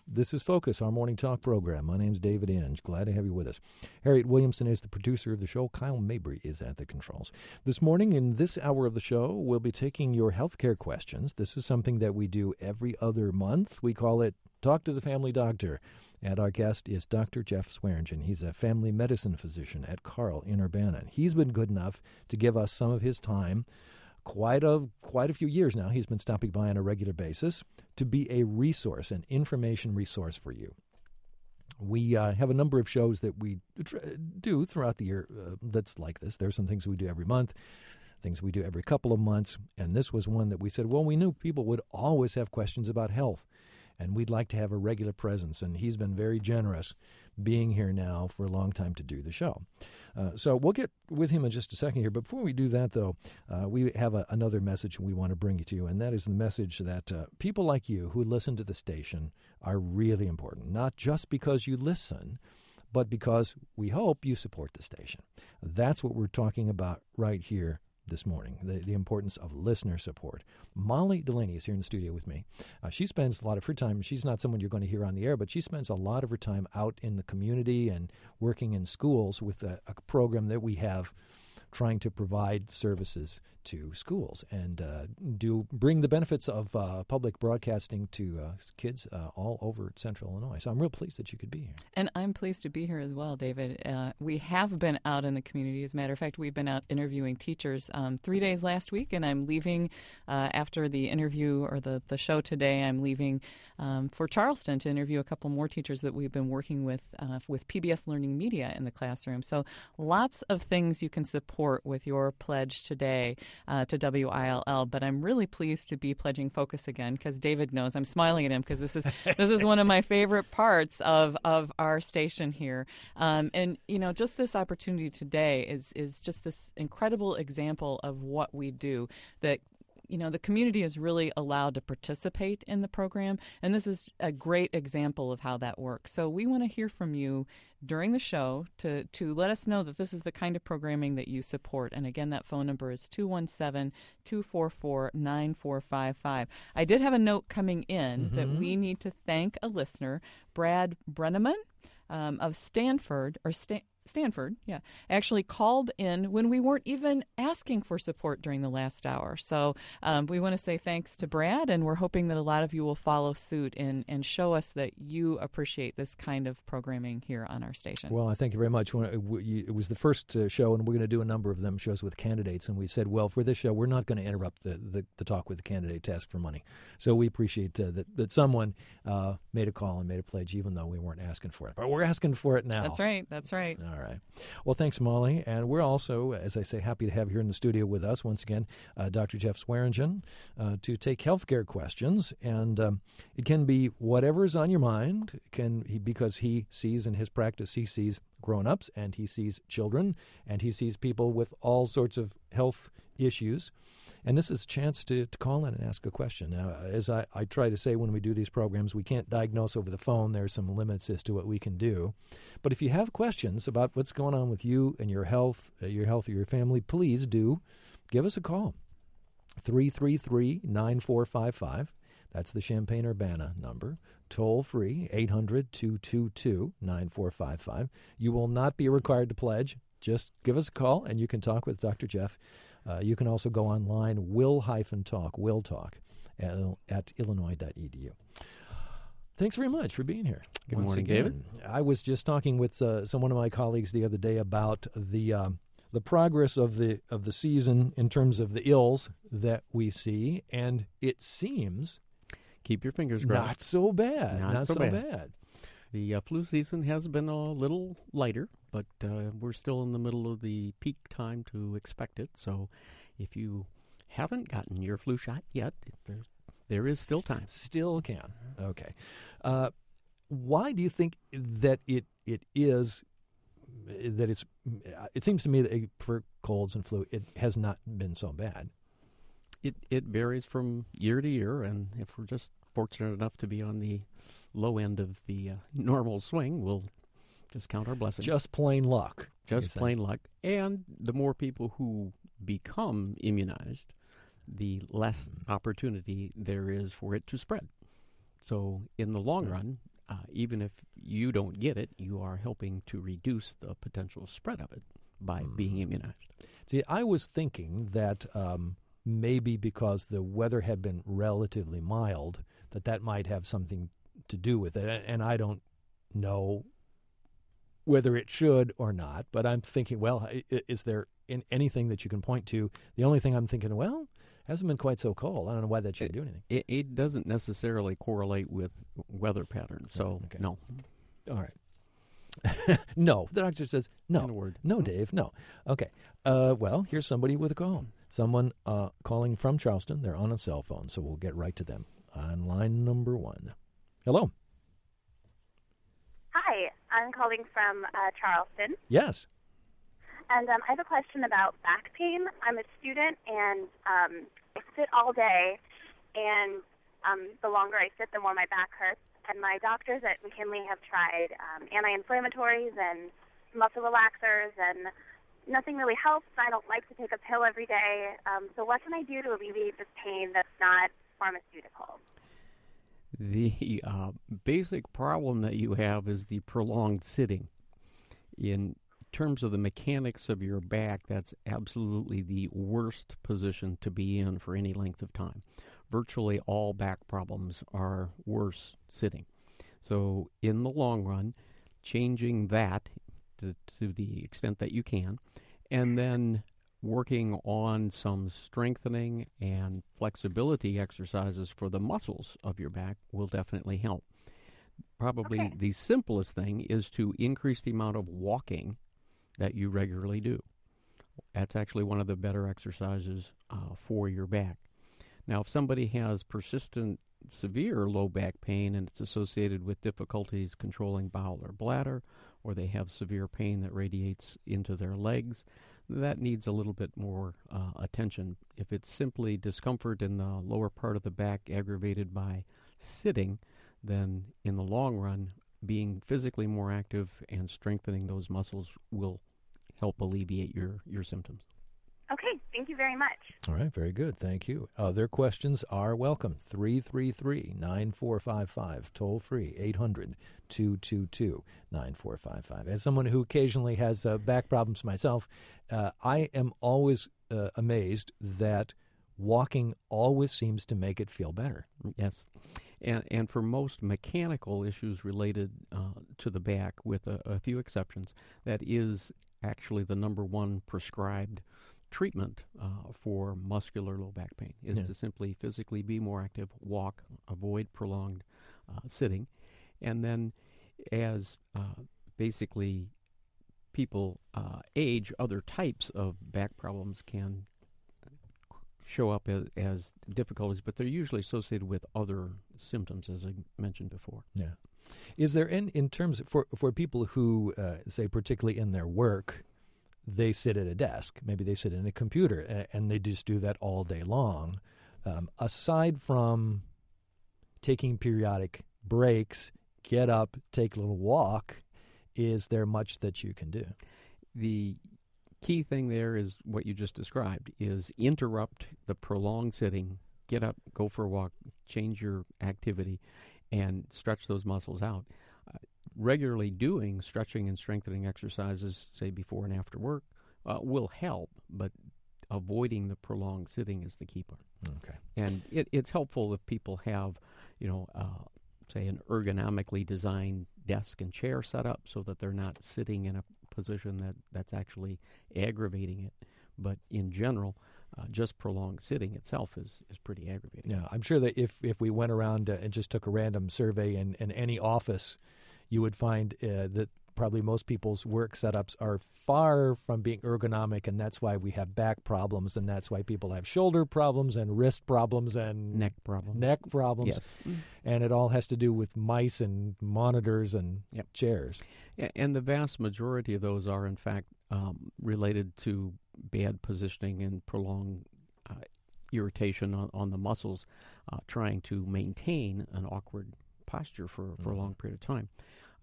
This is Focus, our morning talk program. My name's David Inge. Glad to have you with us. Harriet Williamson is the producer of the show. Kyle Mabry is at the controls. This morning, in this hour of the show, we'll be taking your healthcare questions. This is something that we do every other month. We call it Talk to the Family Doctor. And our guest is Dr. Jeff Swearingen. He's a family medicine physician at Carle in Urbana. He's been good enough to give us some of his time. Quite a few years now, he's been stopping by on a regular basis to be a resource, an information resource for you. We have a number of shows that we do throughout the year that's like this. There's some things we do every month, things we do every couple of months, and this was one that we said, well, we knew people would always have questions about health, and we'd like to have a regular presence, and he's been very generous being here now for a long time to do the show. So we'll get with him in just a second here, but before we do that, though, we have another message we want to bring to you, and that is the message that people like you who listen to the station are really important, not just because you listen, but because we hope you support the station. That's what we're talking about right here this morning, the importance of listener support. Molly Delaney is here in the studio with me. She spends a lot of her time, she's not someone you're going to hear on the air, but she spends a lot of her time out in the community and working in schools with a program that we have trying to provide services to schools and bring the benefits of public broadcasting to kids all over Central Illinois. So I'm real pleased that you could be here. And I'm pleased to be here as well, David. We have been out in the community. As a matter of fact, we've been out interviewing teachers 3 days last week, and I'm leaving after the interview or the show today. I'm leaving for Charleston to interview a couple more teachers that we've been working with PBS Learning Media in the classroom. So lots of things you can support with your pledge today to WILL, but I'm really pleased to be pledging Focus again because David knows I'm smiling at him because this is one of my favorite parts of our station here, and just this opportunity today is just this incredible example of what we do that. The community is really allowed to participate in the program, and this is a great example of how that works. So we want to hear from you during the show to let us know that this is the kind of programming that you support. And again, that phone number is 217-244-9455. I did have a note coming in that we need to thank a listener, Brad Brenneman of Stanford, actually called in when we weren't even asking for support during the last hour. So we want to say thanks to Brad, and we're hoping that a lot of you will follow suit and show us that you appreciate this kind of programming here on our station. Well, I thank you very much. It was the first show, and we're going to do a number of them shows with candidates, and we said, well, for this show, we're not going to interrupt the talk with the candidate to ask for money. So we appreciate that someone made a call and made a pledge, even though we weren't asking for it. But we're asking for it now. That's right. All right. Well, thanks, Molly. And we're also, as I say, happy to have here in the studio with us, once again, Dr. Jeff Swearingen, to take healthcare questions. And it can be whatever's on your mind, because he sees in his practice, he sees grown-ups and he sees children and he sees people with all sorts of health issues. And this is a chance to call in and ask a question. Now, as I try to say when we do these programs, we can't diagnose over the phone. There are some limits as to what we can do. But if you have questions about what's going on with you and your health of your family, please do give us a call. 333-9455. That's the Champaign-Urbana number. Toll free, 800-222-9455. You will not be required to pledge. Just give us a call, and you can talk with Dr. Jeff. You can also go online, will talk at illinois.edu. Thanks very much for being here. Good morning, David. I was just talking with one of my colleagues the other day about the progress of the season in terms of the ills that we see, and it seems keep your fingers crossed. Not so bad. Not so bad. The flu season has been a little lighter, but we're still in the middle of the peak time to expect it. So if you haven't gotten your flu shot yet, there is still time. Still can. Okay. Why do you think that it is that it seems to me that for colds and flu, it has not been so bad? It varies from year to year, and if we're just fortunate enough to be on the low end of the normal swing, we'll just count our blessings. Just plain luck. Just plain luck. And the more people who become immunized, the less opportunity there is for it to spread. So in the long run, even if you don't get it, you are helping to reduce the potential spread of it by being immunized. See, I was thinking that maybe because the weather had been relatively mild, that might have something to do with it. And I don't know whether it should or not, but I'm thinking, well, is there anything that you can point to? The only thing I'm thinking, well, hasn't been quite so cold. I don't know why that should do anything. It doesn't necessarily correlate with weather patterns, so okay. No. All right. No, the doctor says no. In a word. No, Dave, no. Okay. Well, here's somebody with a call. Someone calling from Charleston. They're on a cell phone, so we'll get right to them. On line number 1. Hello. Hi, I'm calling from Charleston. Yes. And I have a question about back pain. I'm a student, and I sit all day, and the longer I sit, the more my back hurts. And my doctors at McKinley have tried anti-inflammatories and muscle relaxers, and nothing really helps. I don't like to take a pill every day. So what can I do to alleviate this pain that's not pharmaceutical? The basic problem that you have is the prolonged sitting. In terms of the mechanics of your back, that's absolutely the worst position to be in for any length of time. Virtually all back problems are worse sitting. So in the long run, changing that to the extent that you can, and then working on some strengthening and flexibility exercises for the muscles of your back will definitely help. Probably the simplest thing is to increase the amount of walking that you regularly do. That's actually one of the better exercises for your back. Now, if somebody has persistent, severe low back pain and it's associated with difficulties controlling bowel or bladder, or they have severe pain that radiates into their legs, that needs a little bit more attention. If it's simply discomfort in the lower part of the back aggravated by sitting, then in the long run, being physically more active and strengthening those muscles will help alleviate your symptoms. Okay, thank you very much. All right, very good. Thank you. Other questions are welcome. 333-9455, toll free, 800-222-9455. As someone who occasionally has back problems myself, I am always amazed that walking always seems to make it feel better. Yes. And for most mechanical issues related to the back, with a few exceptions, that is actually the number one prescribed treatment for muscular low back pain, is to simply physically be more active, walk, avoid prolonged sitting. And then as basically people age, other types of back problems can show up as difficulties, but they're usually associated with other symptoms, as I mentioned before. Yeah. Is there, in terms for people who, say, particularly in their work, they sit at a desk, maybe they sit in a computer, and they just do that all day long, aside from taking periodic breaks, get up, take a little walk, is there much that you can do? The key thing there is what you just described, is interrupt the prolonged sitting, get up, go for a walk, change your activity, and stretch those muscles out. Regularly doing stretching and strengthening exercises, say before and after work, will help, but avoiding the prolonged sitting is the key part. Okay. And it's helpful if people have, say, an ergonomically designed desk and chair set up so that they're not sitting in a position that's actually aggravating it. But in general, just prolonged sitting itself is pretty aggravating. Yeah, I'm sure that if we went around and just took a random survey in any office, you would find that probably most people's work setups are far from being ergonomic, and that's why we have back problems, and that's why people have shoulder problems and wrist problems and neck problems. Yes. And it all has to do with mice and monitors and chairs. And the vast majority of those are, in fact, related to bad positioning and prolonged irritation on the muscles, trying to maintain an awkward posture for a long period of time.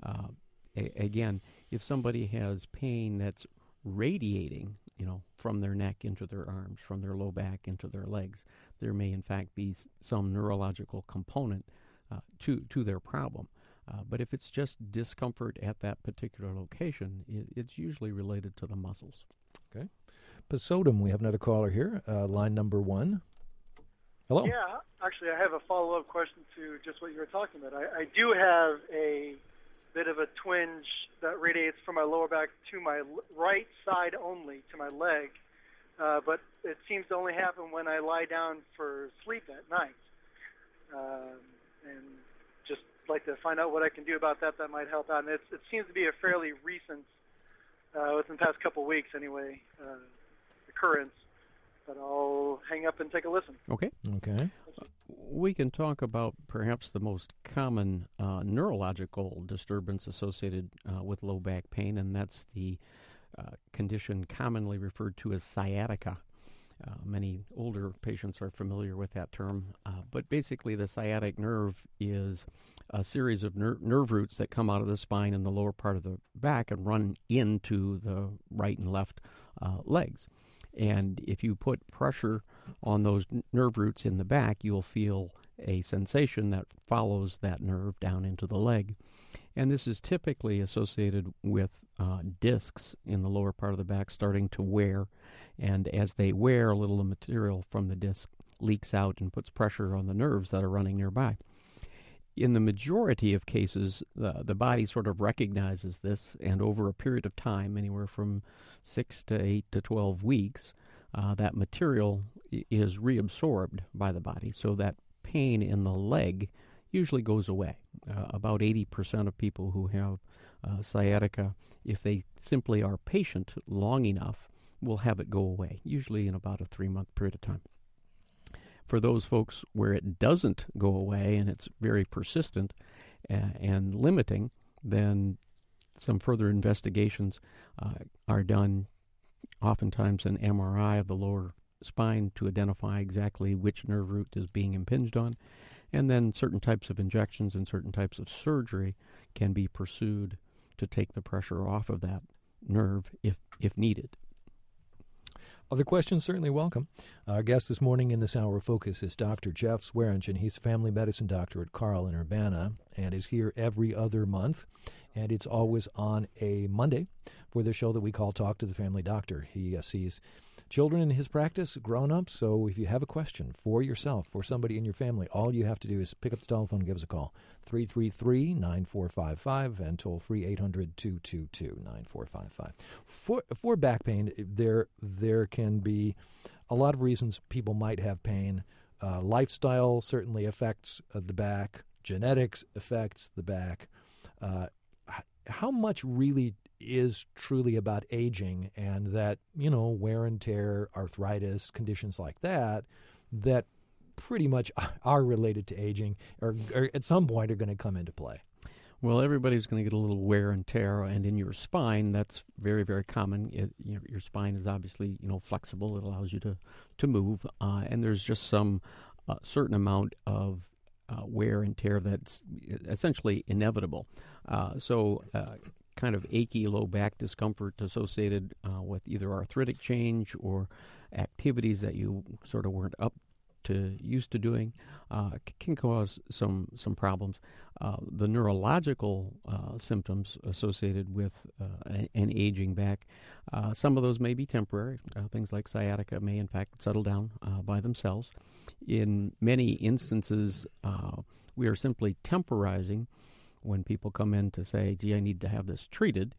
Again, if somebody has pain that's radiating, from their neck into their arms, from their low back into their legs, there may in fact be some neurological component to their problem. But if it's just discomfort at that particular location, it's usually related to the muscles. Okay. Pasodum, we have another caller here, line number 1. Hello. Yeah, actually, I have a follow-up question to just what you were talking about. I do have a bit of a twinge that radiates from my lower back to my right side only, to my leg, but it seems to only happen when I lie down for sleep at night. And just like to find out what I can do about that might help out. And it seems to be a fairly recent, within the past couple of weeks anyway, occurrence. But I'll hang up and take a listen. Okay. We can talk about perhaps the most common neurological disturbance associated with low back pain, and that's the condition commonly referred to as sciatica. Many older patients are familiar with that term, but basically the sciatic nerve is a series of nerve roots that come out of the spine in the lower part of the back and run into the right and left legs. And if you put pressure on those nerve roots in the back, you'll feel a sensation that follows that nerve down into the leg. And this is typically associated with discs in the lower part of the back starting to wear. And as they wear, a little of material from the disc leaks out and puts pressure on the nerves that are running nearby. In the majority of cases, the body sort of recognizes this, and over a period of time, anywhere from 6 to 8 to 12 weeks, that material is reabsorbed by the body, so that pain in the leg usually goes away. About 80% of people who have sciatica, if they simply are patient long enough, will have it go away, usually in about a 3-month period of time. For those folks where it doesn't go away and it's very persistent and limiting, then some further investigations are done, oftentimes an MRI of the lower spine to identify exactly which nerve root is being impinged on, and then certain types of injections and certain types of surgery can be pursued to take the pressure off of that nerve if needed. Other questions certainly welcome. Our guest this morning in this hour of focus is Dr. Jeff Swearingen. He's a family medicine doctor at Carle in Urbana and is here every other month. And it's always on a Monday for the show that we call Talk to the Family Doctor. He sees children in his practice, grown-ups, so if you have a question for yourself, for somebody in your family, all you have to do is pick up the telephone and give us a call, 333-9455, and toll-free 800-222-9455. For back pain, there can be a lot of reasons people might have pain. Lifestyle certainly affects the back. Genetics affects the back. How much really is truly about aging and that, wear and tear, arthritis, conditions like that pretty much are related to aging or at some point are going to come into play? Well, everybody's going to get a little wear and tear, and in your spine, that's very, very common. Your spine is obviously, flexible. It allows you to move, and there's just some certain amount of wear and tear that's essentially inevitable. So kind of achy low back discomfort associated with either arthritic change or activities that you sort of weren't used to doing can cause some problems. The neurological symptoms associated with an aging back, some of those may be temporary. Things like sciatica may in fact settle down by themselves. In many instances, we are simply temporizing when people come in to say, gee, I need to have this treated.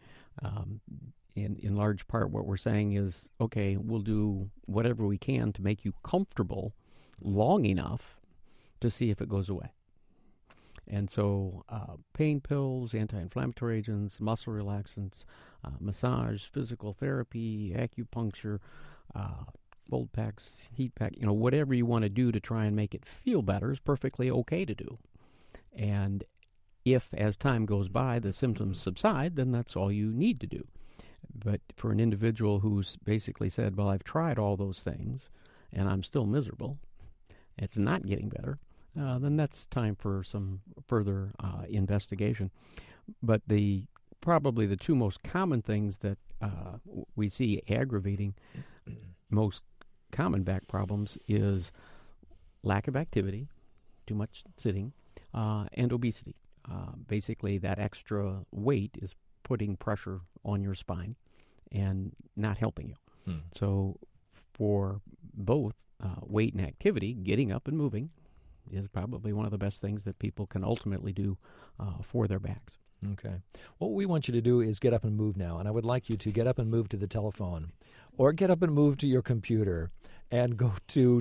In large part, what we're saying is, okay, we'll do whatever we can to make you comfortable long enough to see if it goes away. And so pain pills, anti-inflammatory agents, muscle relaxants, massage, physical therapy, acupuncture, cold packs, heat pack, whatever you want to do to try and make it feel better is perfectly okay to do. And if, as time goes by, the symptoms subside, then that's all you need to do. But for an individual who's basically said, well, I've tried all those things, and I'm still miserable, it's not getting better, then that's time for some further investigation. But probably the two most common things that we see aggravating most common back problems is lack of activity, too much sitting, and obesity. basically that extra weight is putting pressure on your spine and not helping you. So for both weight and activity, getting up and moving is probably one of the best things that people can ultimately do for their backs. Okay. What we want you to do is get up and move now, and I would like you to get up and move to the telephone or get up and move to your computer and go to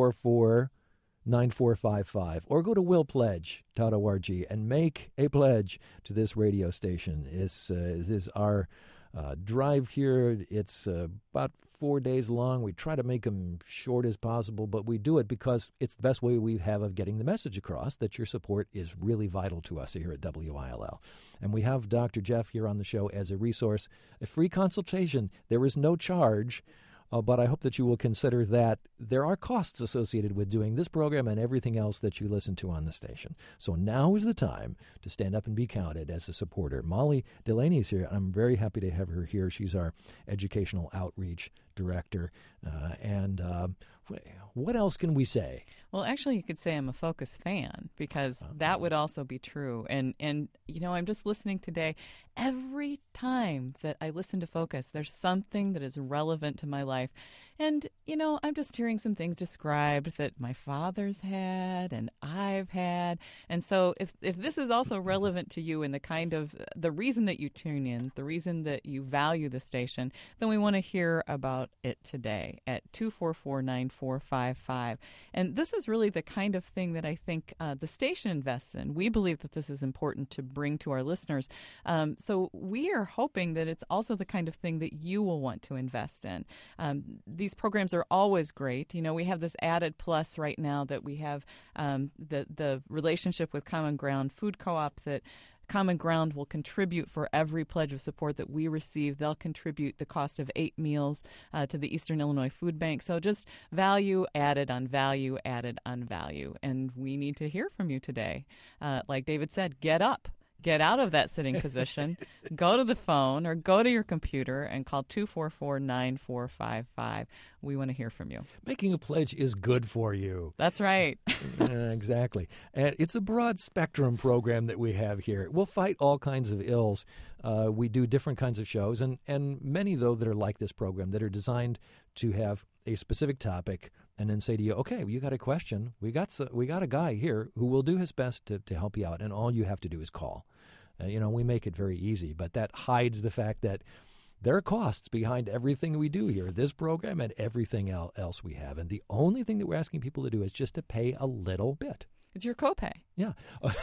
244-9455 or go to willpledge.org and make a pledge to this radio station. This is our drive here. It's about 4 days long. We try to make them short as possible, but we do it because it's the best way we have of getting the message across that your support is really vital to us here at WILL. And we have Dr. Jeff here on the show as a resource, a free consultation. There is no charge. But I hope that you will consider that there are costs associated with doing this program and everything else that you listen to on the station. So now is the time to stand up and be counted as a supporter. Molly Delaney is here. I'm very happy to have her here. She's our educational outreach director. What else can we say? Well, actually, you could say I'm a Focus fan because that would also be true. And I'm just listening today. Every time that I listen to Focus, there's something that is relevant to my life. And, I'm just hearing some things described that my father's had and I've had. And so if this is also relevant to you and the reason that you tune in, the reason that you value the station, then we want to hear about it today at 244-9455. And this is really the kind of thing that I think the station invests in. We believe that this is important to bring to our listeners. So we are hoping that it's also the kind of thing that you will want to invest in. These programs are always great. We have this added plus right now that we have the relationship with Common Ground Food Co-op that Common Ground will contribute for every pledge of support that we receive. They'll contribute the cost of 8 meals to the Eastern Illinois Food Bank. So just value added on value added on value. And we need to hear from you today. Like David said, get up. Get out of that sitting position, go to the phone or go to your computer and call 244-9455. We want to hear from you. Making a pledge is good for you. That's right. Exactly. And it's a broad spectrum program that we have here. We'll fight all kinds of ills. We do different kinds of shows, and many, though, that are like this program that are designed to have a specific topic and then say to you, okay, you got a question. We got a guy here who will do his best to help you out, and all you have to do is call. We make it very easy, but that hides the fact that there are costs behind everything we do here, this program and everything else we have. And the only thing that we're asking people to do is just to pay a little bit. It's your copay. Yeah.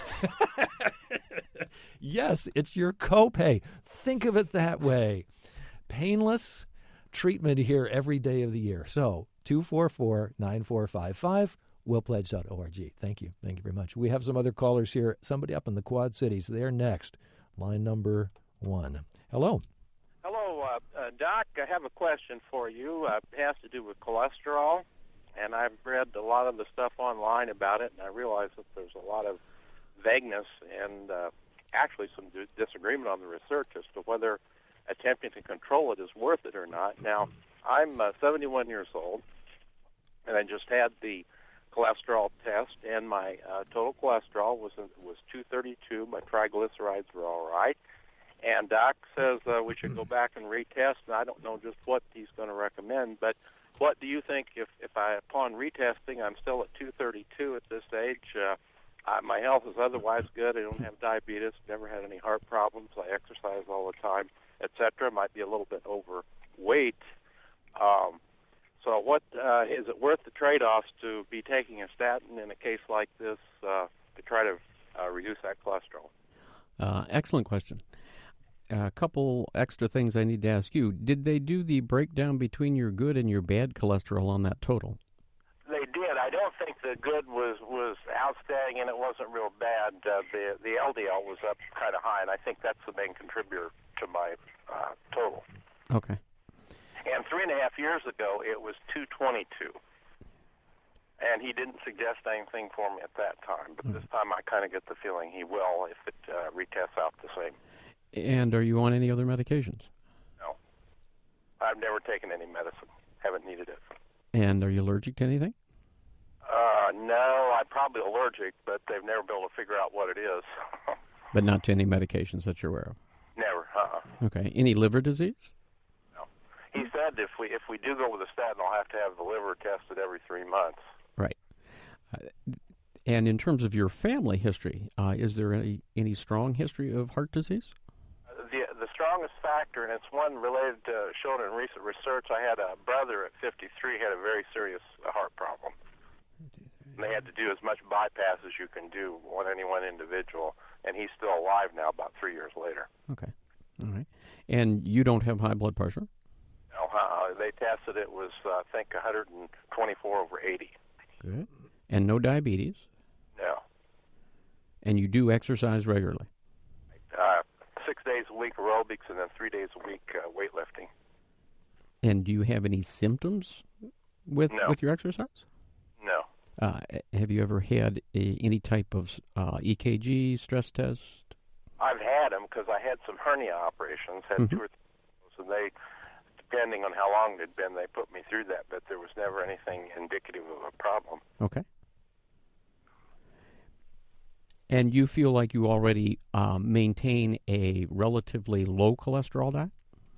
Yes, it's your copay. Think of it that way. Painless treatment here every day of the year. So 244-9455. willpledge.org. Thank you. Thank you very much. We have some other callers here. Somebody up in the Quad Cities. They're next. Line number 1. Hello. Hello, Doc. I have a question for you. It has to do with cholesterol, and I've read a lot of the stuff online about it, and I realize that there's a lot of vagueness and actually some disagreement on the research as to whether attempting to control it is worth it or not. Now, I'm 71 years old, and I just had the cholesterol test, and my total cholesterol was 232. My triglycerides were all right. And Doc says we should go back and retest, and I don't know just what he's going to recommend, but what do you think if upon retesting, I'm still at 232 at this age? My health is otherwise good. I don't have diabetes, never had any heart problems. I exercise all the time, etc. Might be a little bit overweight. So what is it worth the trade-offs to be taking a statin in a case like this to try to reduce that cholesterol? Excellent question. A couple extra things I need to ask you. Did they do the breakdown between your good and your bad cholesterol on that total? They did. I don't think the good was outstanding, and it wasn't real bad. The LDL was up kind of high, and I think that's the main contributor to my total. Okay. And 3.5 years ago, it was 222. And he didn't suggest anything for me at that time, but this time I kind of get the feeling he will if it retests out the same. And are you on any other medications? No. I've never taken any medicine. Haven't needed it. And are you allergic to anything? No, I'm probably allergic, but they've never been able to figure out what it is. But not to any medications that you're aware of? Never. Okay. Any liver disease? No. He said if we do go with a statin, I'll have to have the liver tested every 3 months. Right. And in terms of your family history, is there any strong history of heart disease? The strongest factor, and it's one related to, shown in recent research, I had a brother at 53 had a very serious heart problem. And they had to do as much bypass as you can do on any one individual, and he's still alive now about 3 years later. Okay. All right. And you don't have high blood pressure? No, they tested it was, I think, 124/80. Good. And no diabetes? No. And you do exercise regularly? 6 days a week aerobics and then 3 days a week weightlifting. And do you have any symptoms with your exercise? No. Have you ever had any type of EKG stress test? I've had them because I had some hernia operations, had 2 or 3 of those, and they, depending on how long they'd been, they put me through that, but there was never anything indicative of a problem. Okay. And you feel like you already maintain a relatively low cholesterol diet?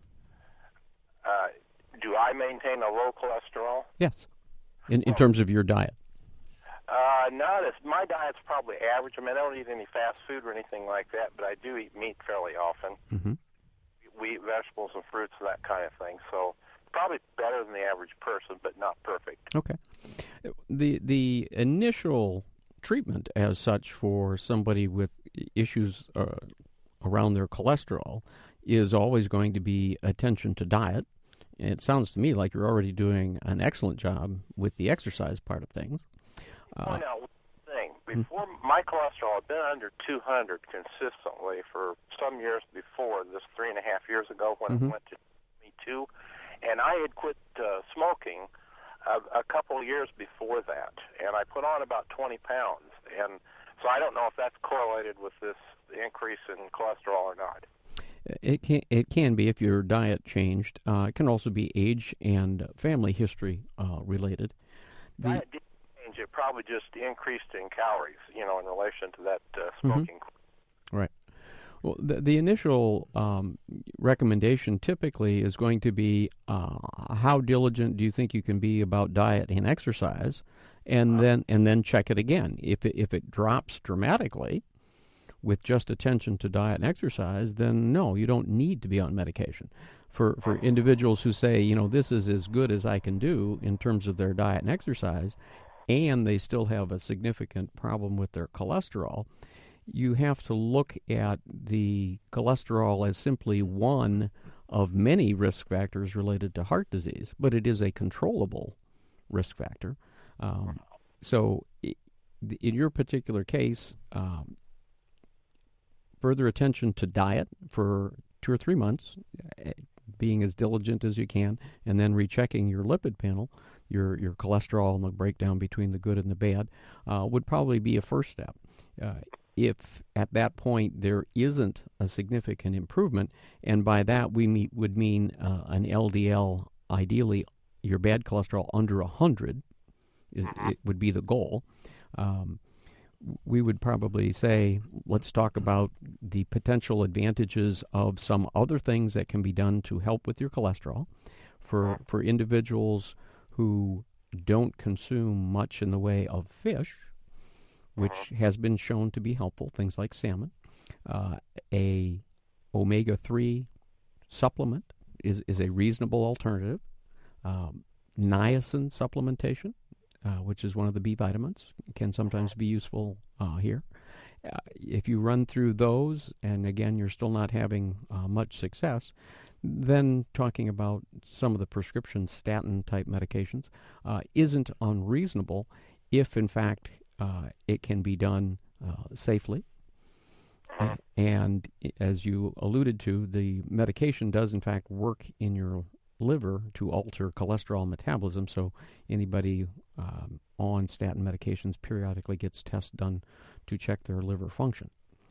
Do I maintain a low cholesterol? Yes. In terms of your diet? No, my diet's probably average. I mean, I don't eat any fast food or anything like that, but I do eat meat fairly often. Mm-hmm. We eat vegetables and fruits and that kind of thing. So probably better than the average person, but not perfect. Okay. The initial treatment as such for somebody with issues around their cholesterol is always going to be attention to diet. And it sounds to me like you're already doing an excellent job with the exercise part of things. Now, one thing. Before, my cholesterol had been under 200 consistently for some years before this 3.5 years ago when it went to 22. And I had quit smoking a couple of years before that, and I put on about 20 pounds. And so I don't know if that's correlated with this increase in cholesterol or not. It can be if your diet changed. It can also be age and family history related. Diet did change. It probably just increased in calories, in relation to that smoking. Right. Well, the initial recommendation typically is going to be how diligent do you think you can be about diet and exercise, and then check it again. If it drops dramatically with just attention to diet and exercise, then no, you don't need to be on medication. For individuals who say, this is as good as I can do in terms of their diet and exercise, and they still have a significant problem with their cholesterol, you have to look at the cholesterol as simply one of many risk factors related to heart disease, but it is a controllable risk factor. So in your particular case, further attention to diet for 2 or 3 months, being as diligent as you can, and then rechecking your lipid panel, your cholesterol and the breakdown between the good and the bad, would probably be a first step. If at that point there isn't a significant improvement, and by that we would mean an LDL, ideally your bad cholesterol under 100, it would be the goal. We would probably say, let's talk about the potential advantages of some other things that can be done to help with your cholesterol. For individuals who don't consume much in the way of fish, which has been shown to be helpful, things like salmon, a omega-3 supplement is a reasonable alternative. Niacin supplementation, which is one of the B vitamins, can sometimes be useful here. If you run through those, and again, you're still not having much success, then talking about some of the prescription statin-type medications isn't unreasonable if, in fact, it can be done safely. And as you alluded to, the medication does, in fact, work in your liver to alter cholesterol metabolism, so anybody on statin medications periodically gets tests done to check their liver function.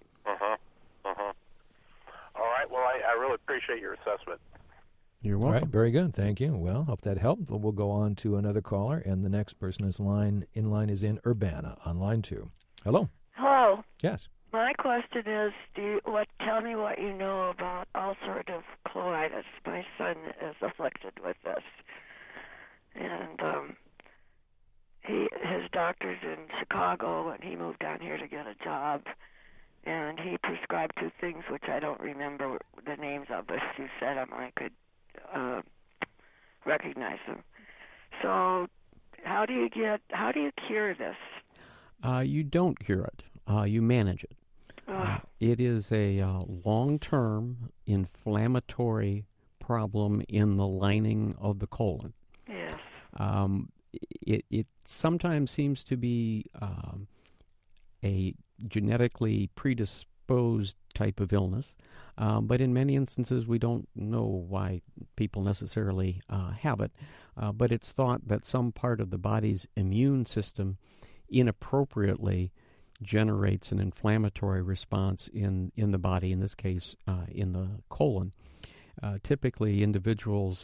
All right, well, I really appreciate your assessment. You're welcome. All right, very good. Thank you. Well, hope that helped. We'll go on to another caller, and the next person in line is in Urbana on line 2. Hello. Hello. Yes. My question question is, tell me what you know about ulcerative colitis. My son is afflicted with this, and his doctor's in Chicago, and he moved down here to get a job, and he prescribed 2 things which I don't remember the names of, but if you said them, I could recognize them. So, how do you cure this? You don't cure it. You manage it. It is a long-term inflammatory problem in the lining of the colon. Yes. It sometimes seems to be a genetically predisposed type of illness, but in many instances we don't know why people necessarily have it. But it's thought that some part of the body's immune system inappropriately generates an inflammatory response in the body, in this case in the colon. Typically individuals,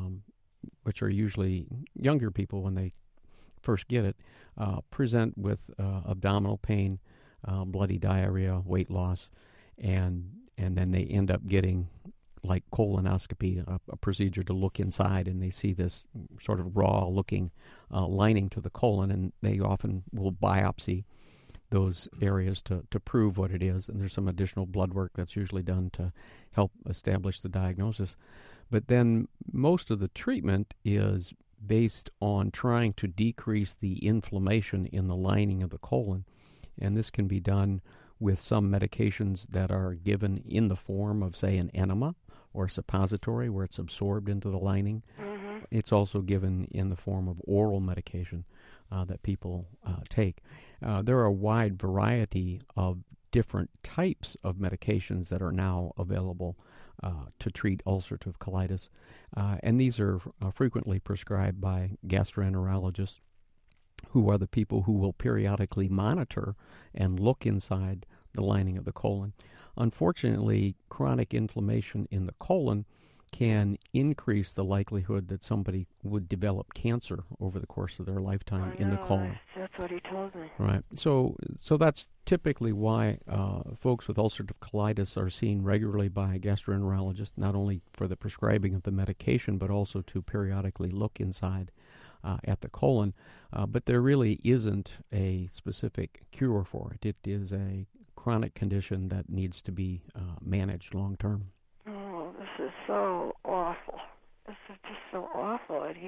which are usually younger people when they first get it, present with abdominal pain, bloody diarrhea, weight loss, and then they end up getting like colonoscopy, a procedure to look inside, and they see this sort of raw-looking lining to the colon, and they often will biopsy those areas to prove what it is, and there's some additional blood work that's usually done to help establish the diagnosis. But then most of the treatment is based on trying to decrease the inflammation in the lining of the colon, and this can be done with some medications that are given in the form of, say, an enema or a suppository where it's absorbed into the lining. Mm-hmm. It's also given in the form of oral medication that people take. There are a wide variety of different types of medications that are now available to treat ulcerative colitis, and these are frequently prescribed by gastroenterologists, who are the people who will periodically monitor and look inside the lining of the colon. Unfortunately, chronic inflammation in the colon can increase the likelihood that somebody would develop cancer over the course of their lifetime in the colon. That's what he told me. Right. So that's typically why folks with ulcerative colitis are seen regularly by a gastroenterologist, not only for the prescribing of the medication, but also to periodically look inside at the colon. But there really isn't a specific cure for it. It is a chronic condition that needs to be managed long term. Oh, this is so awful. This is just so awful. And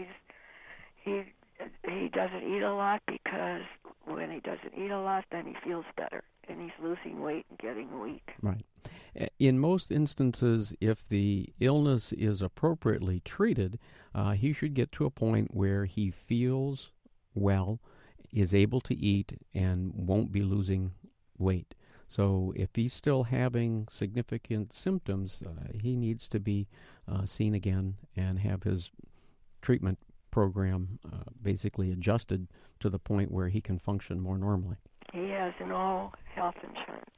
he doesn't eat a lot, because when he doesn't eat a lot, then he feels better, and he's losing weight and getting weak. Right. In most instances, if the illness is appropriately treated, he should get to a point where he feels well, is able to eat, and won't be losing weight. So if he's still having significant symptoms, he needs to be seen again and have his treatment program basically adjusted to the point where he can function more normally. He has all health insurance.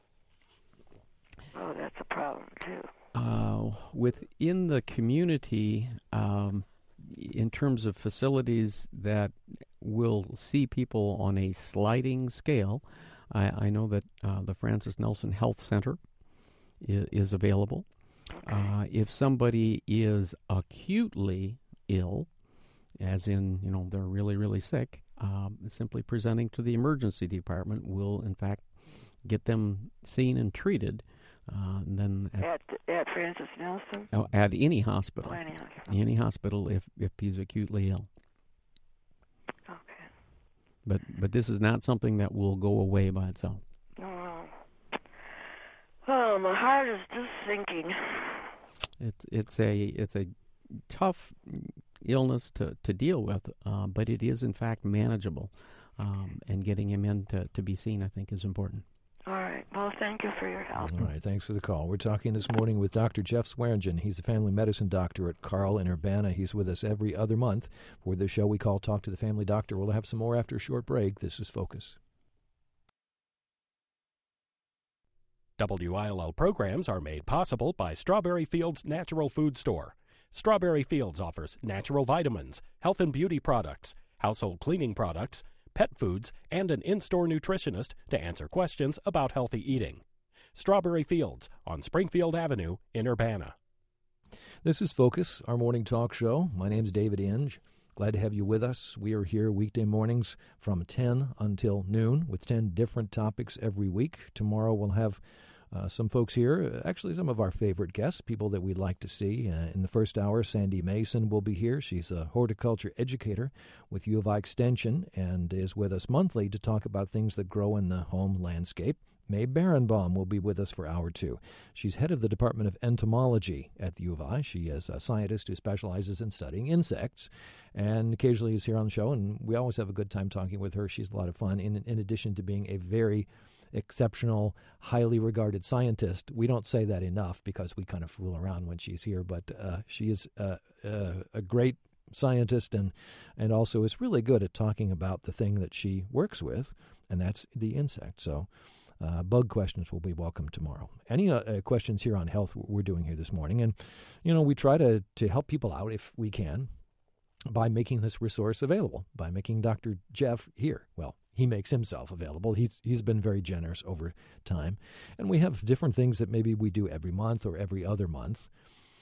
Oh, that's a problem, too. Within the community, in terms of facilities that will see people on a sliding scale, I know that the Francis Nelson Health Center is available. Okay. If somebody is acutely ill, as in, they're really, really sick, simply presenting to the emergency department will, in fact, get them seen and treated. And then at Francis Nelson? At any hospital. Oh, any hospital. Any hospital if he's acutely ill. Okay. But this is not something that will go away by itself. Oh, my heart is just sinking. It's a tough illness to deal with, but it is in fact manageable, and getting him in to be seen, I think, is important. All right. Well, thank you for your help. All right. Thanks for the call. We're talking this morning with Dr. Jeff Swearingen. He's a family medicine doctor at Carle in Urbana. He's with us every other month for the show we call Talk to the Family Doctor. We'll have some more after a short break. This is Focus. WILL programs are made possible by Strawberry Fields Natural Food Store. Strawberry Fields offers natural vitamins, health and beauty products, household cleaning products, pet foods, and an in-store nutritionist to answer questions about healthy eating. Strawberry Fields on Springfield Avenue in Urbana. This is Focus, our morning talk show. My name's David Inge. Glad to have you with us. We are here weekday mornings from 10 until noon with 10 different topics every week. Tomorrow we'll have some folks here, actually some of our favorite guests, people that we'd like to see. In the first hour, Sandy Mason will be here. She's a horticulture educator with U of I Extension and is with us monthly to talk about things that grow in the home landscape. Mae Barenbaum will be with us for hour 2. She's head of the Department of Entomology at the U of I. She is a scientist who specializes in studying insects and occasionally is here on the show, and we always have a good time talking with her. She's a lot of fun, in addition to being a very exceptional, highly regarded scientist. We don't say that enough because we kind of fool around when she's here, but she is a great scientist and also is really good at talking about the thing that she works with, and that's the insect. So bug questions will be welcome tomorrow. Any questions here on health we're doing here this morning? And, we try to help people out if we can by making this resource available, by making Dr. Jeff here. Well, he makes himself available. He's been very generous over time. And we have different things that maybe we do every month or every other month.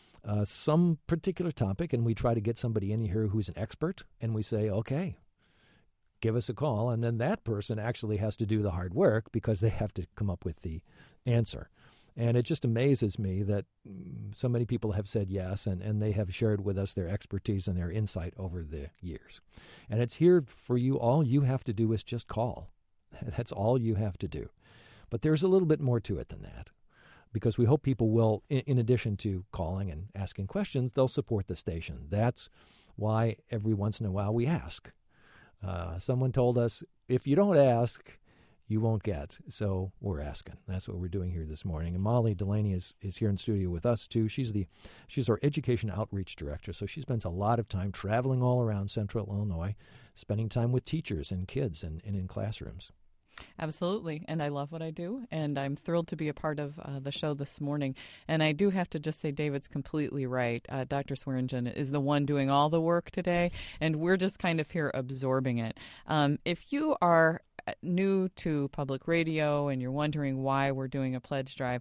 Some particular topic, and we try to get somebody in here who's an expert, and we say, okay, give us a call, and then that person actually has to do the hard work because they have to come up with the answer. And it just amazes me that so many people have said yes, and they have shared with us their expertise and their insight over the years. And it's here for you. All you have to do is just call. That's all you have to do. But there's a little bit more to it than that, because we hope people will, in addition to calling and asking questions, they'll support the station. That's why every once in a while we ask. Someone told us, if you don't ask, you won't get. So we're asking. That's what we're doing here this morning. And Molly Delaney is here in studio with us, too. She's our Education Outreach Director, so she spends a lot of time traveling all around Central Illinois, spending time with teachers and kids and in classrooms. Absolutely, and I love what I do, and I'm thrilled to be a part of the show this morning. And I do have to just say David's completely right. Dr. Swearingen is the one doing all the work today, and we're just kind of here absorbing it. If you are new to public radio and you're wondering why we're doing a pledge drive,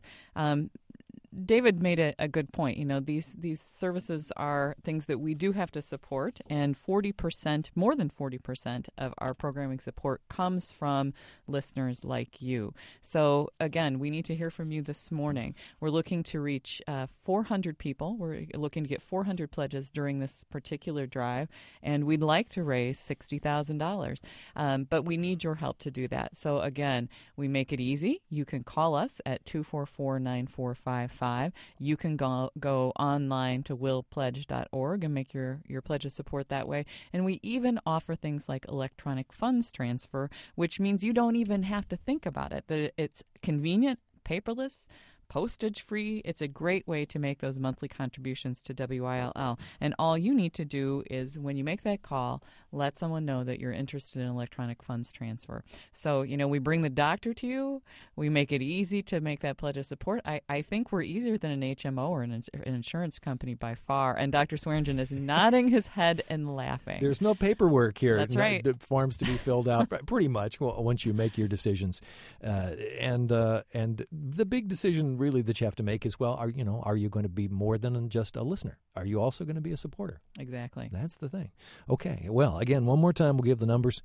David made a good point. These services are things that we do have to support, and 40%, more than 40% of our programming support comes from listeners like you. So, again, we need to hear from you this morning. We're looking to reach 400 people. We're looking to get 400 pledges during this particular drive, and we'd like to raise $60,000. But we need your help to do that. So, again, we make it easy. You can call us at 244-9455. You can go online to willpledge.org and make your pledge of support that way. And we even offer things like electronic funds transfer, which means you don't even have to think about it. That it's convenient, paperless, postage-free. It's a great way to make those monthly contributions to WILL. And all you need to do is, when you make that call, let someone know that you're interested in electronic funds transfer. So, we bring the doctor to you. We make it easy to make that pledge of support. I think we're easier than an HMO or an insurance company by far. And Dr. Swearingen is nodding his head and laughing. There's no paperwork here. That's right. Forms to be filled out pretty much once you make your decisions. And the big decision really that you have to make is, well, are you going to be more than just a listener? Are you also going to be a supporter? Exactly. That's the thing. Okay. Well, again, one more time, we'll give the numbers: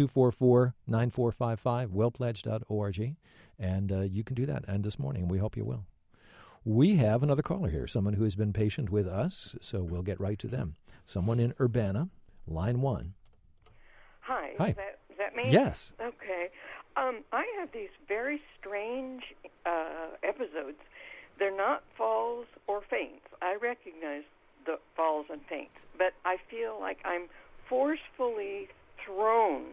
244-9455, willpledge.org, and you can do that. And this morning, we hope you will. We have another caller here, someone who has been patient with us, so we'll get right to them. Someone in Urbana, line 1. Hi. Hi. Is that me? Yes. Okay. I have these very strange episodes. They're not falls or faints. I recognize the falls and faints, but I feel like I'm forcefully thrown.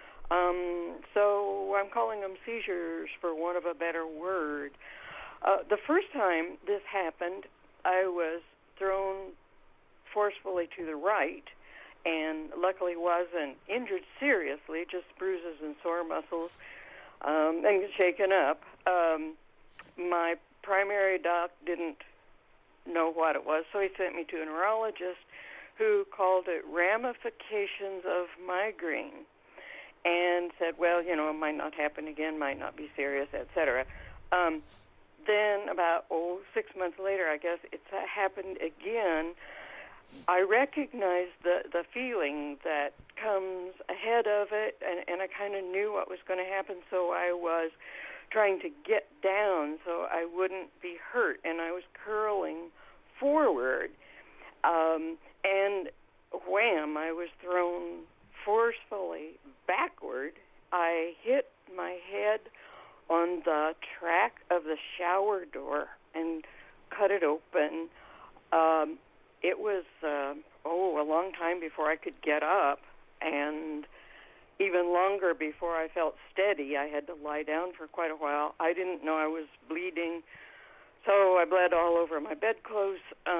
So I'm calling them seizures, for want of a better word. The first time this happened, I was thrown forcefully to the right, and luckily wasn't injured seriously, just bruises and sore muscles, and shaken up. My primary doc didn't know what it was, so he sent me to a neurologist who called it ramifications of migraine and said, well, it might not happen again, might not be serious, etc. then about 6 months later, I guess, it's happened again. I recognized the feeling that comes ahead of it, and I kind of knew what was going to happen, so I was trying to get down so I wouldn't be hurt, and I was curling forward, and wham, I was thrown forcefully backward. I hit my head on the track of the shower door and cut it open. It was, a long time before I could get up, and even longer before I felt steady. I had to lie down for quite a while. I didn't know I was bleeding, so I bled all over my bedclothes.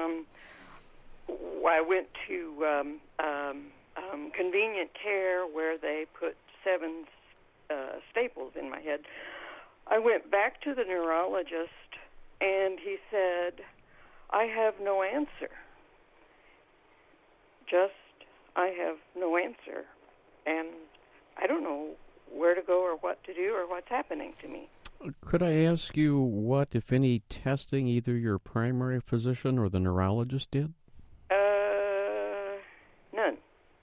I went to convenient care where they put 7 staples in my head. I went back to the neurologist, and he said, I have no answer. I have no answer. And I don't know where to go or what to do or what's happening to me. Could I ask you what, if any, testing either your primary physician or the neurologist did? None.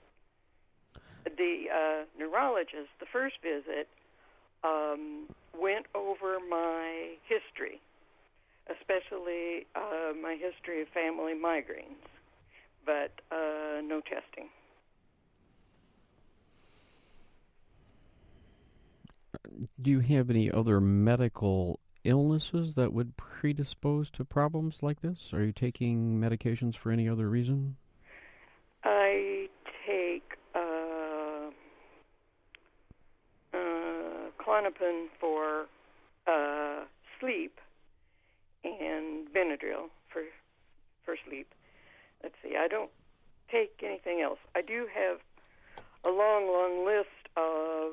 The neurologist, the first visit, went over my history, especially my history of family migraines, but no testing. Do you have any other medical illnesses that would predispose to problems like this? Are you taking medications for any other reason? I take Klonopin for sleep and Benadryl for sleep. Let's see, I don't take anything else. I do have a long, long list of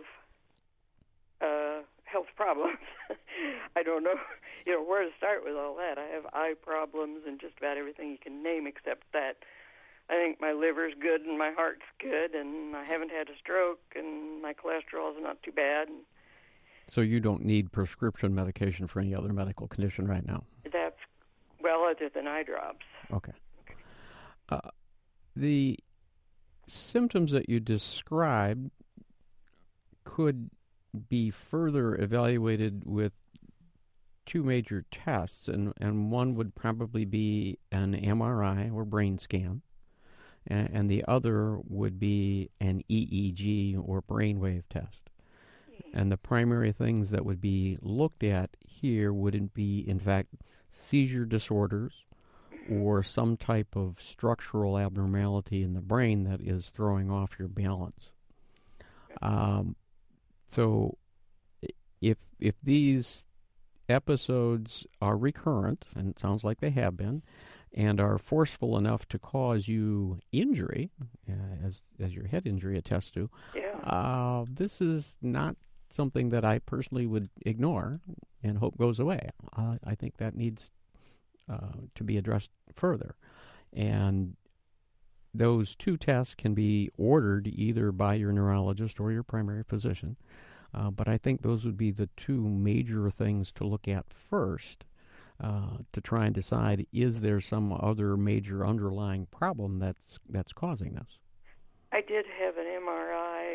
health problems. I don't know, where to start with all that. I have eye problems and just about everything you can name except that. I think my liver's good and my heart's good, and I haven't had a stroke, and my cholesterol is not too bad. So you don't need prescription medication for any other medical condition right now? That's, other than eye drops. Okay. The symptoms that you described could be further evaluated with 2 major tests, and one would probably be an MRI or brain scan, and the other would be an EEG or brainwave test. And the primary things that would be looked at here wouldn't be, in fact, seizure disorders or some type of structural abnormality in the brain that is throwing off your balance. So if these episodes are recurrent, and it sounds like they have been, and are forceful enough to cause you injury, as your head injury attests to, this is not something that I personally would ignore and hope goes away. I think that needs to be addressed further. And those 2 tests can be ordered either by your neurologist or your primary physician. But I think those would be the 2 major things to look at first to try and decide, is there some other major underlying problem that's causing this? I did have an MRI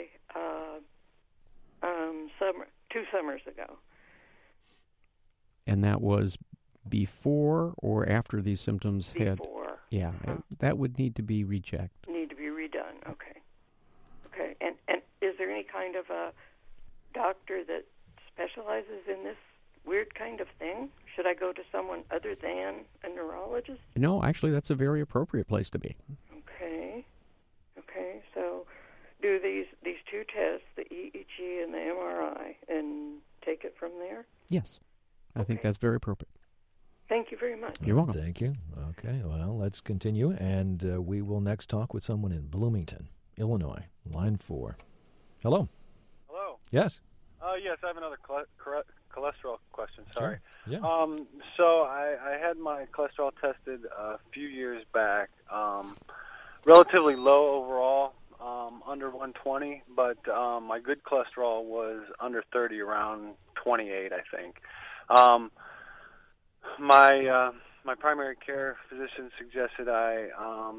2 summers ago. And that was before or after these symptoms had? Before. Yeah, that would need to be rechecked. Need to be redone, okay. Okay, and is there any kind of a doctor that specializes in this weird kind of thing? Should I go to someone other than a neurologist? No, actually, that's a very appropriate place to be. Okay, so do these 2 tests, the EEG and the MRI, and take it from there? Yes, I think that's very appropriate. Thank you very much. You're welcome. Thank you. Okay, well, let's continue, and we will next talk with someone in Bloomington, Illinois, line 4. Hello. Hello. Yes. Yes, I have another cholesterol question. Sorry. Sure. Yeah. So I had my cholesterol tested a few years back. Relatively low overall, under 120, but my good cholesterol was under 30, around 28, I think. My primary care physician suggested I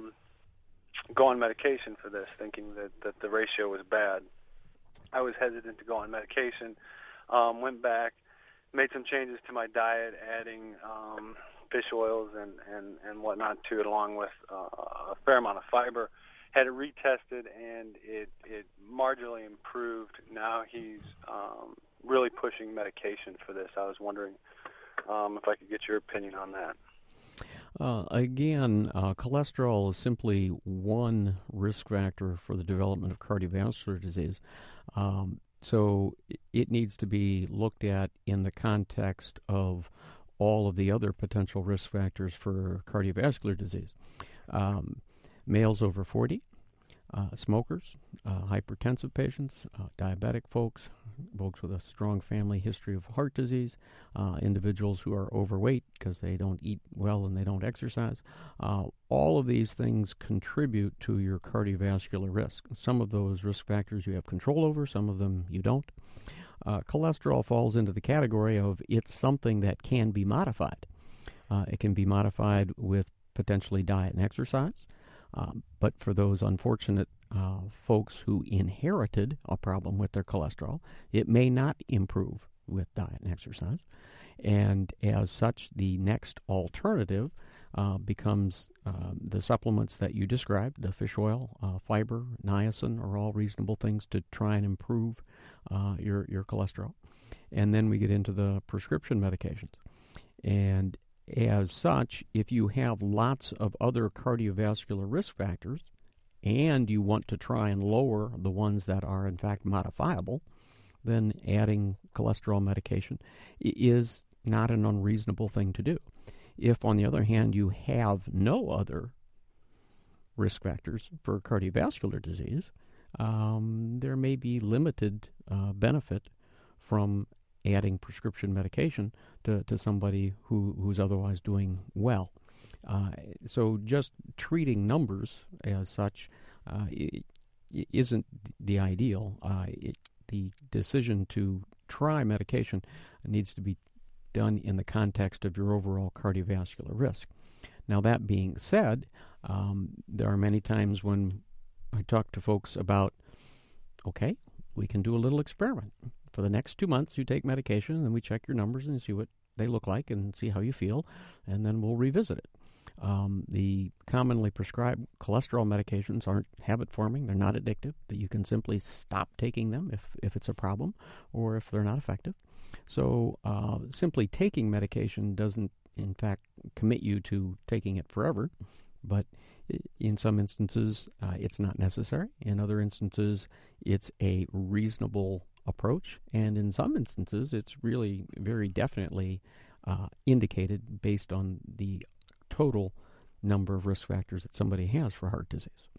go on medication for this, thinking that the ratio was bad. I was hesitant to go on medication. Went back, made some changes to my diet, adding fish oils and whatnot to it, along with a fair amount of fiber. Had it retested, and it marginally improved. Now he's really pushing medication for this. I was wondering if I could get your opinion on that. Again, cholesterol is simply one risk factor for the development of cardiovascular disease. So it needs to be looked at in the context of all of the other potential risk factors for cardiovascular disease. Males over 40, smokers, hypertensive patients, diabetic folks with a strong family history of heart disease, individuals who are overweight because they don't eat well and they don't exercise. All of these things contribute to your cardiovascular risk. Some of those risk factors you have control over, some of them you don't. Cholesterol falls into the category of it's something that can be modified. It can be modified with potentially diet and exercise. But for those unfortunate folks who inherited a problem with their cholesterol, it may not improve with diet and exercise. And as such, the next alternative becomes the supplements that you described, the fish oil, fiber, niacin, are all reasonable things to try and improve your cholesterol. And then we get into the prescription medications. And as such, if you have lots of other cardiovascular risk factors and you want to try and lower the ones that are in fact modifiable, then adding cholesterol medication is not an unreasonable thing to do. If, on the other hand, you have no other risk factors for cardiovascular disease, there may be limited benefit from adding prescription medication to somebody who's otherwise doing well. So just treating numbers as such isn't the ideal. The decision to try medication needs to be done in the context of your overall cardiovascular risk. Now, that being said, there are many times when I talk to folks about, okay, we can do a little experiment. For the next 2 months, you take medication, and then we check your numbers and see what they look like and see how you feel, and then we'll revisit it. The commonly prescribed cholesterol medications aren't habit-forming. They're not addictive. That you can simply stop taking them if it's a problem or if they're not effective. So simply taking medication doesn't, in fact, commit you to taking it forever, but in some instances, it's not necessary. In other instances, it's a reasonable approach, and in some instances, it's really very definitely indicated based on the total number of risk factors that somebody has for heart disease.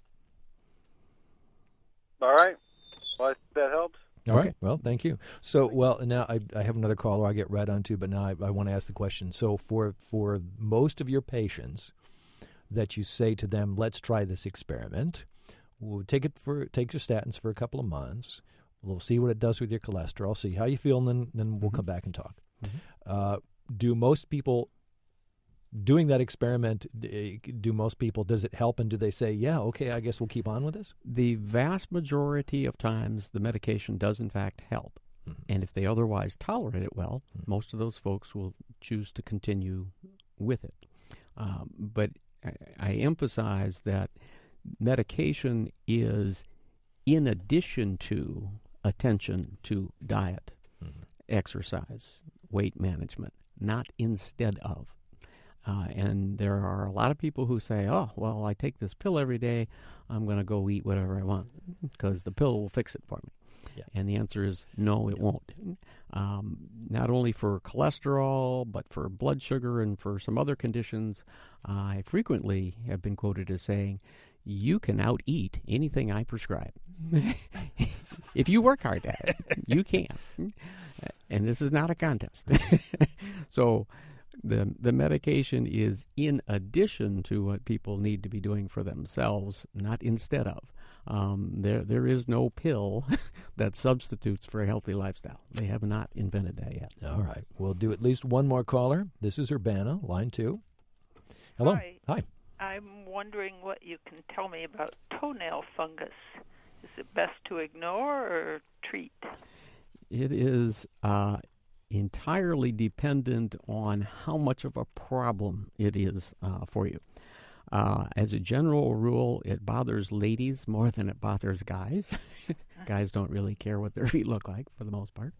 All right. Well, that helps. All right. Well, thank you. So, now I have another caller I get right onto, but now I want to ask the question. So for most of your patients that you say to them, let's try this experiment, we'll take your statins for a couple of months, we'll see what it does with your cholesterol, see how you feel, and then we'll come back and talk. Mm-hmm. Do most people doing that experiment, does it help, and do they say, yeah, okay, I guess we'll keep on with this? The vast majority of times, the medication does in fact help. Mm-hmm. And if they otherwise tolerate it well, most of those folks will choose to continue with it. But I emphasize that medication is in addition to attention to diet, exercise, weight management, not instead of. And there are a lot of people who say, oh, well, I take this pill every day, I'm going to go eat whatever I want because the pill will fix it for me. Yeah. And the answer is no, it won't. Not only for cholesterol, but for blood sugar and for some other conditions, I frequently have been quoted as saying, you can out-eat anything I prescribe. If you work hard at it, you can. And this is not a contest. So the medication is in addition to what people need to be doing for themselves, not instead of. There is no pill that substitutes for a healthy lifestyle. They have not invented that yet. All right. We'll do at least one more caller. This is Urbana, line 2. Hello. Hi. I'm wondering what you can tell me about toenail fungus. Is it best to ignore or treat? It is entirely dependent on how much of a problem it is for you. As a general rule, it bothers ladies more than it bothers guys. Guys don't really care what their feet look like for the most part.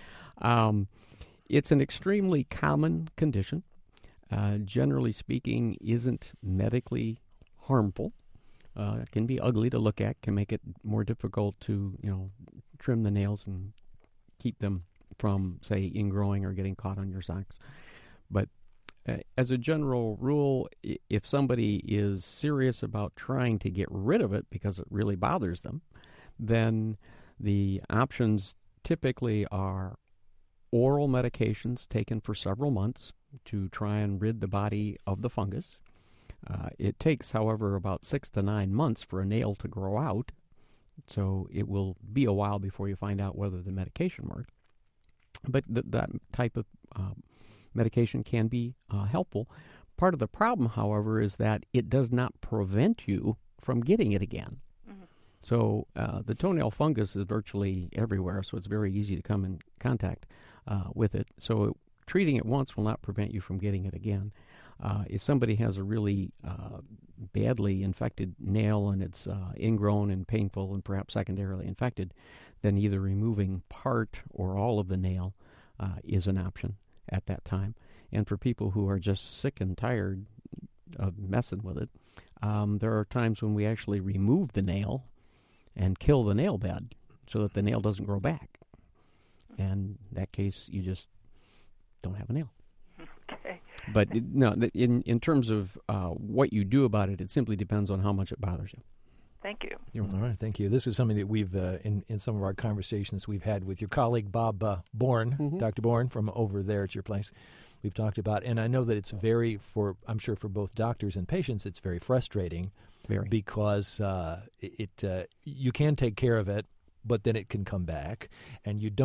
It's an extremely common condition. Generally speaking, isn't medically harmful. It can be ugly to look at, can make it more difficult to, trim the nails and keep them from, say, ingrowing or getting caught on your socks. But as a general rule, if somebody is serious about trying to get rid of it because it really bothers them, then the options typically are oral medications taken for several months to try and rid the body of the fungus. It takes, however, about 6 to 9 months for a nail to grow out, so it will be a while before you find out whether the medication worked. But that type of medication can be helpful. Part of the problem, however, is that it does not prevent you from getting it again. Mm-hmm. So the toenail fungus is virtually everywhere, so it's very easy to come in contact with it. So treating it once will not prevent you from getting it again. If somebody has a really badly infected nail and it's ingrown and painful and perhaps secondarily infected, then either removing part or all of the nail is an option at that time. And for people who are just sick and tired of messing with it, there are times when we actually remove the nail and kill the nail bed so that the nail doesn't grow back. And in that case, you just don't have a nail. Okay. But no, in terms of what you do about it, it simply depends on how much it bothers you. Thank you. All right, thank you. This is something that we've, in some of our conversations we've had with your colleague, Bob Bourne, mm-hmm. Dr. Bourne, from over there at your place, we've talked about. And I know that it's I'm sure for both doctors and patients, it's very frustrating. Very. Because you can take care of it, but then it can come back. And it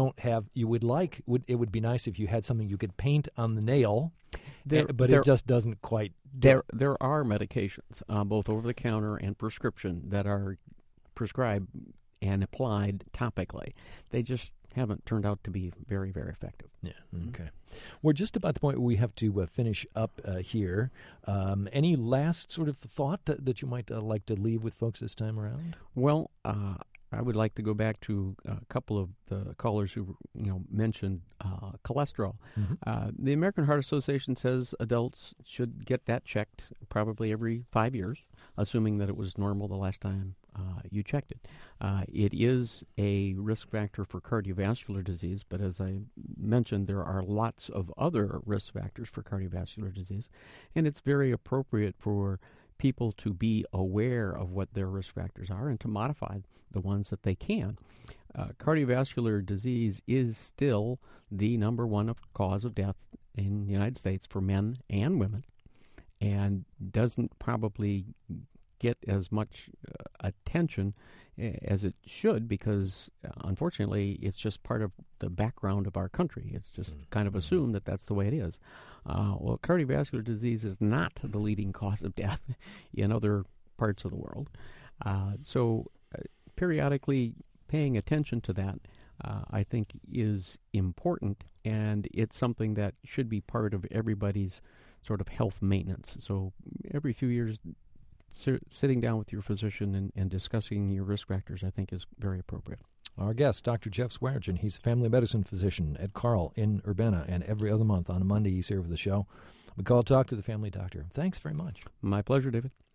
would be nice if you had something you could paint on the nail, but it just doesn't quite. There are medications, both over-the-counter and prescription, that are prescribed and applied topically. They just haven't turned out to be very, very effective. Yeah. Okay. We're just about the point where we have to finish up here. Any last sort of thought that you might like to leave with folks this time around? Well, I would like to go back to a couple of the callers who mentioned cholesterol. Mm-hmm. The American Heart Association says adults should get that checked probably every 5 years, assuming that it was normal the last time you checked it. It is a risk factor for cardiovascular disease, but as I mentioned, there are lots of other risk factors for cardiovascular disease, and it's very appropriate for people to be aware of what their risk factors are and to modify the ones that they can. Cardiovascular disease is still the number one cause of death in the United States for men and women, and doesn't probably get as much attention as it should because, unfortunately, it's just part of the background of our country. It's just kind of assumed that that's the way it is. Well, cardiovascular disease is not the leading cause of death in other parts of the world. So periodically paying attention to that, I think, is important, and it's something that should be part of everybody's sort of health maintenance. So every few years, sitting down with your physician and discussing your risk factors, I think, is very appropriate. Our guest, Dr. Jeff Swearengin. He's a family medicine physician at Carle in Urbana, and every other month on a Monday he's here for the show. We call Talk to the Family Doctor. Thanks very much. My pleasure, David.